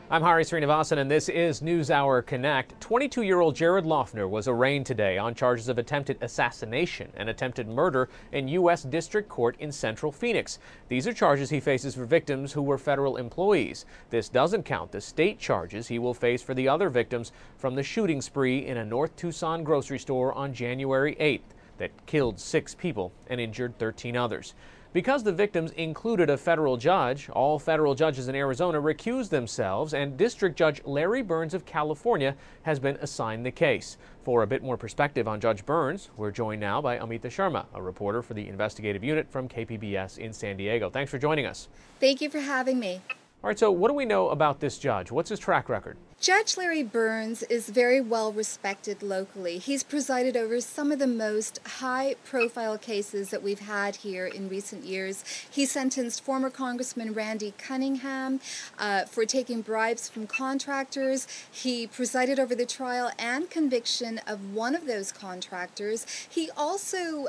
I'm Hari Srinivasan, and this is NewsHour Connect. 22-year-old Jared Loughner was arraigned today on charges of attempted assassination and attempted murder in U.S. District Court in Central Phoenix. These are charges he faces for victims who were federal employees. This doesn't count the state charges he will face for the other victims from the shooting spree in a North Tucson grocery store on January 8th that killed 6 people and injured 13 others. Because the victims included a federal judge, all federal judges in Arizona recused themselves, and District Judge Larry Burns of California has been assigned the case. For a bit more perspective on Judge Burns, we're joined now by Amita Sharma, a reporter for the investigative unit from KPBS in San Diego. Thanks for joining us. Thank you for having me. All right, so what do we know about this judge? What's his track record? Judge Larry Burns is very well respected locally. He's presided over some of the most high-profile cases that we've had here in recent years. He sentenced former Congressman Randy Cunningham for taking bribes from contractors. He presided over the trial and conviction of one of those contractors. He also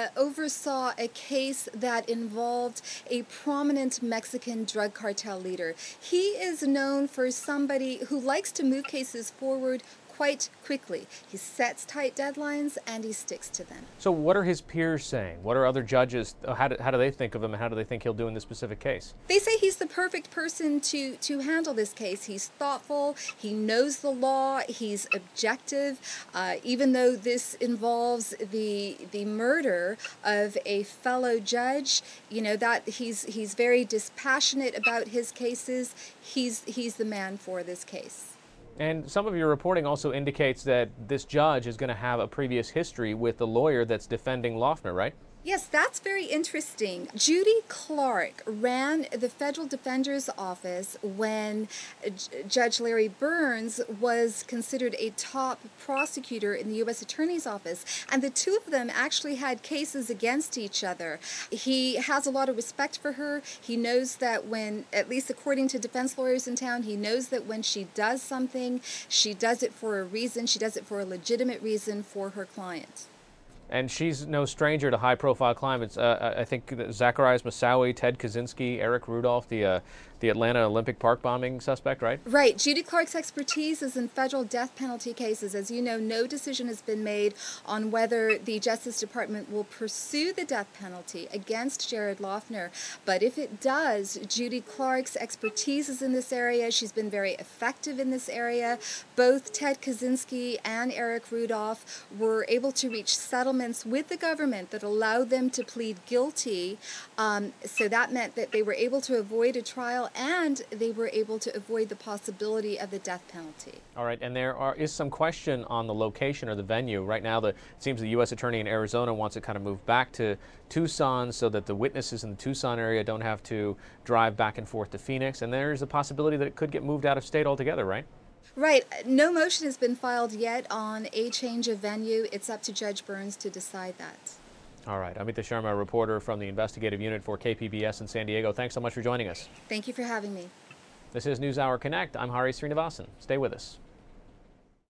oversaw a case that involved a prominent Mexican drug cartel leader. He is known for somebody who likes to move cases forward quite quickly. He sets tight deadlines and he sticks to them. So what are his peers saying? What are other judges, how do they think of him, and how do they think he'll do in this specific case? They say he's the perfect person to handle this case. He's thoughtful, he knows the law, he's objective. Even though this involves the murder of a fellow judge, you know, that he's very dispassionate about his cases. He's the man for this case. And some of your reporting also indicates that this judge is going to have a previous history with the lawyer that's defending Loughner, right? Yes, that's very interesting. Judy Clark ran the Federal Defender's Office when Judge Larry Burns was considered a top prosecutor in the U.S. Attorney's Office, and the two of them actually had cases against each other. He has a lot of respect for her. He knows that when, at least according to defense lawyers in town, he knows that when she does something, she does it for a reason. She does it for a legitimate reason for her client. And she's no stranger to high-profile clients. I think Zacarias Moussaoui, Ted Kaczynski, Eric Rudolph, the Atlanta Olympic Park bombing suspect, right? Right. Judy Clark's expertise is in federal death penalty cases. As you know, no decision has been made on whether the Justice Department will pursue the death penalty against Jared Loughner. But if it does, Judy Clark's expertise is in this area. She's been very effective in this area. Both Ted Kaczynski and Eric Rudolph were able to reach settlements with the government that allowed them to plead guilty. So that meant that they were able to avoid a trial and they were able to avoid the possibility of the death penalty. All right, and is some question on the location or the venue. Right now, it seems the U.S. Attorney in Arizona wants to kind of move back to Tucson so that the witnesses in the Tucson area don't have to drive back and forth to Phoenix. And there's a possibility that it could get moved out of state altogether, right? Right. No motion has been filed yet on a change of venue. It's up to Judge Burns to decide that. All right. Amita Sharma, a reporter from the investigative unit for KPBS in San Diego. Thanks so much for joining us. Thank you for having me. This is NewsHour Connect. I'm Hari Srinivasan. Stay with us.